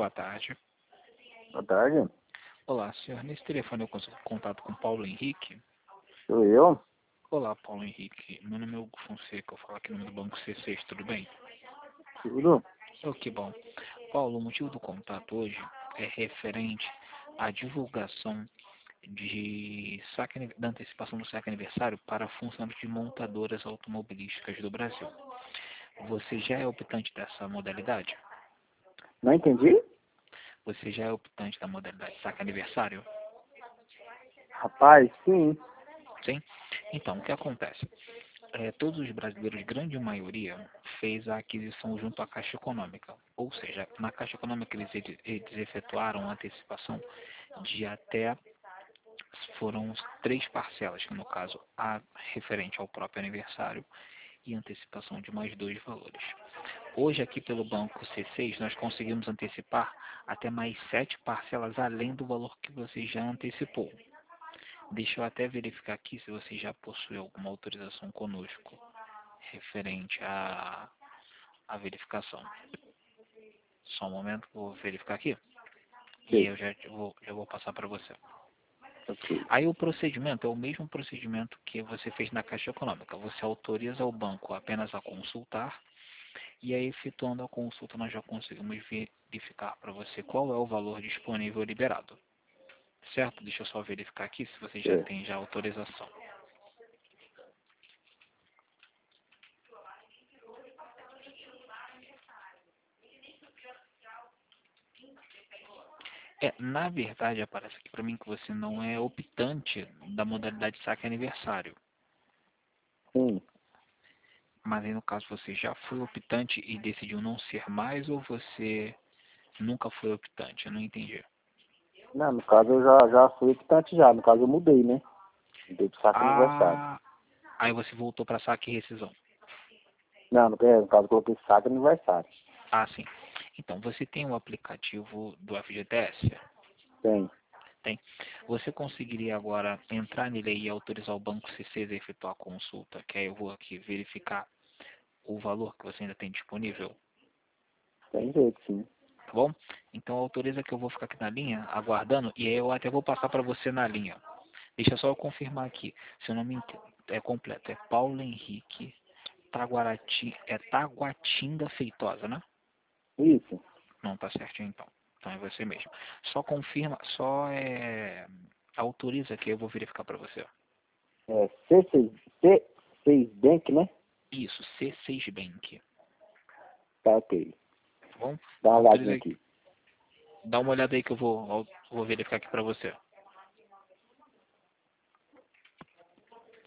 boa tarde. Boa tarde. Olá, senhor. Nesse telefone eu consigo contato com Paulo Henrique. Sou eu? Olá, Paulo Henrique. Meu nome é Hugo Fonseca. Eu falo aqui no nome do Banco C6, tudo bem? Tudo? Oh, que bom. Paulo, o motivo do contato hoje é referente à divulgação da antecipação do saque aniversário para funcionários de montadoras automobilísticas do Brasil. Você já é optante dessa modalidade? Não entendi? Você já é optante da modalidade saque aniversário? Rapaz, sim. Sim? Então, o que acontece? Todos os brasileiros, grande maioria, fez a aquisição junto à Caixa Econômica. Ou seja, na Caixa Econômica eles efetuaram a antecipação de até, foram 3 parcelas, que no caso, a referente ao próprio aniversário e antecipação de mais 2 valores. Hoje aqui pelo Banco C6 nós conseguimos antecipar até mais 7 parcelas além do valor que você já antecipou. Deixa eu até verificar aqui se você já possui alguma autorização conosco referente à verificação. Só um momento que eu vou verificar aqui e Sim. eu já vou passar para você. Ok. Aí o procedimento é o mesmo procedimento que você fez na Caixa Econômica. Você autoriza o banco apenas a consultar e aí efetuando a consulta nós já conseguimos verificar para você qual é o valor disponível liberado. Certo? Deixa eu só verificar aqui se você já É. tem já autorização. Na verdade, aparece aqui para mim que você não é optante da modalidade saque aniversário. Sim. Mas aí no caso você já foi optante e decidiu não ser mais ou você nunca foi optante? Eu não entendi. Não, no caso eu já fui optante já. No caso eu mudei, né? Mudei pro saque aniversário. Ah, aí você voltou para saque e rescisão. Não, no caso eu coloquei saque aniversário. Ah, sim. Então, você tem o aplicativo do FGTS? Tem. Tem. Você conseguiria agora entrar nele e autorizar o Banco C6 a efetuar a consulta, que aí eu vou aqui verificar o valor que você ainda tem disponível, Tem jeito, sim. tá bom? Então autoriza que eu vou ficar aqui na linha, aguardando, e aí eu até vou passar para você na linha. Deixa só eu confirmar aqui. Seu nome é completo, é Paulo Henrique Taguatinga Feitosa, né? Isso. Não, tá certinho então. Então é você mesmo. Só confirma, autoriza que eu vou verificar para você. É C6 Bank, né? Isso, C6 Bank. Tá ok. Tá bom? Dá uma olhadinha Autoriza, aqui. dá uma olhada aí que eu vou verificar aqui para você.